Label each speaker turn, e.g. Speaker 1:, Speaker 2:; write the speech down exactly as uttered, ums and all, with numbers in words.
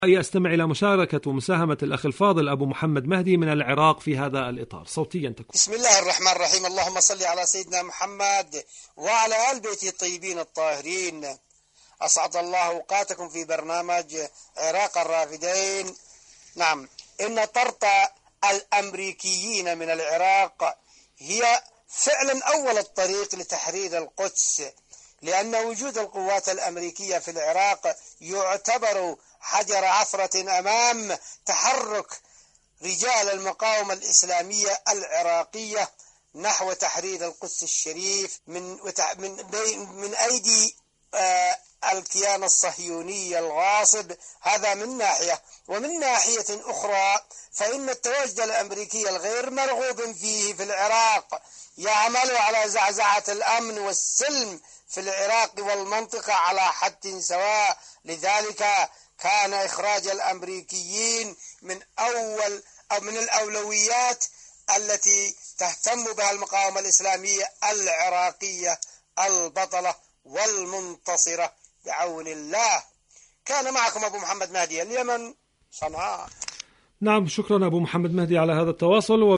Speaker 1: يستمع إلى مشاركة ومساهمة الأخ الفاضل أبو محمد مهدي من العراق في هذا الإطار صوتيا تكون.
Speaker 2: بسم الله الرحمن الرحيم. اللهم صل على سيدنا محمد وعلى آل بيته الطيبين الطاهرين. أسعد الله أوقاتكم في برنامج عراق الرافدين. نعم، إن طرد الأمريكيين من العراق هي فعلا أول الطريق لتحرير القدس، لأن وجود القوات الأمريكية في العراق يعتبر حجر عثرة أمام تحرك رجال المقاومة الإسلامية العراقية نحو تحرير القدس الشريف من من من أيدي الكيان الصهيوني الغاصب. هذا من ناحية، ومن ناحية أخرى فإن التواجد الأمريكي الغير مرغوب فيه في العراق يعمل على زعزعة الأمن والسلم في العراق والمنطقة على حد سواء. لذلك كان إخراج الأمريكيين من أول أو من الأولويات التي تهتم بها المقاومة الإسلامية العراقية البطلة والمنتصرة بعون الله. كان معكم أبو محمد مهدي، اليمن، صنعاء.
Speaker 1: نعم، شكرا أبو محمد مهدي على هذا التواصل.